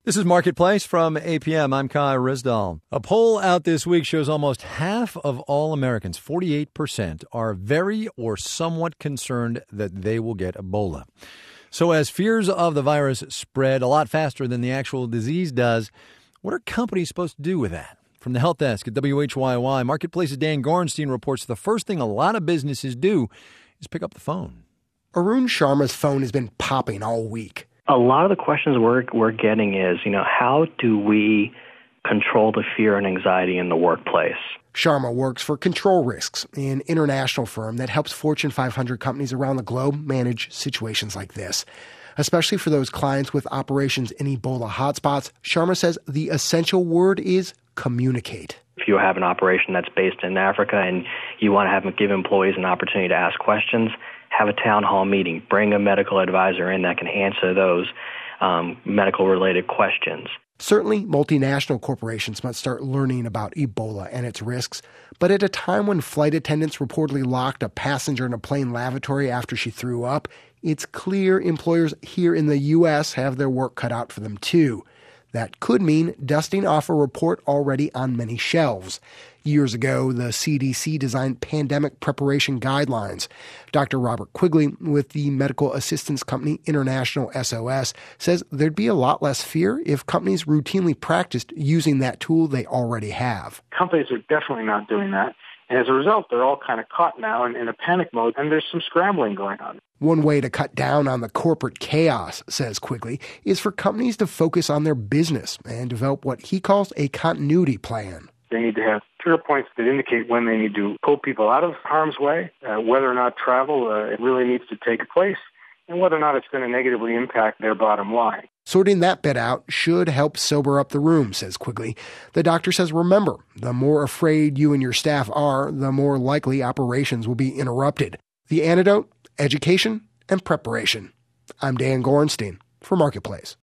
This is Marketplace from APM. I'm Kai Rizdal. A poll out this week shows almost half of all Americans, 48%, are very or somewhat concerned that they will get Ebola. So as fears of the virus spread a lot faster than the actual disease does, what are companies supposed to do with that? From the Health Desk at WHYY, Marketplace's Dan Gorenstein reports the first thing a lot of businesses do is pick up the phone. Arun Sharma's phone has been popping all week. A lot of the questions we're getting is, how do we control the fear and anxiety in the workplace? Sharma works for Control Risks, an international firm that helps Fortune 500 companies around the globe manage situations like this. Especially for those clients with operations in Ebola hotspots, Sharma says the essential word is communicate. If you have an operation that's based in Africa and you want to give employees an opportunity to ask questions, have a town hall meeting, bring a medical advisor in that can answer those medical-related questions. Certainly, multinational corporations must start learning about Ebola and its risks. But at a time when flight attendants reportedly locked a passenger in a plane lavatory after she threw up, it's clear employers here in the U.S. have their work cut out for them, too. That could mean dusting off a report already on many shelves. Years ago, the CDC designed pandemic preparation guidelines. Dr. Robert Quigley with the medical assistance company International SOS says there'd be a lot less fear if companies routinely practiced using that tool they already have. Companies are definitely not doing that. And as a result, they're all kind of caught now in a panic mode, and there's some scrambling going on. One way to cut down on the corporate chaos, says Quigley, is for companies to focus on their business and develop what he calls a continuity plan. They need to have trigger points that indicate when they need to pull people out of harm's way, whether or not travel it really needs to take place, and whether or not it's going to negatively impact their bottom line. Sorting that bit out should help sober up the room, says Quigley. The doctor says, remember, the more afraid you and your staff are, the more likely operations will be interrupted. The antidote? Education and preparation. I'm Dan Gorenstein for Marketplace.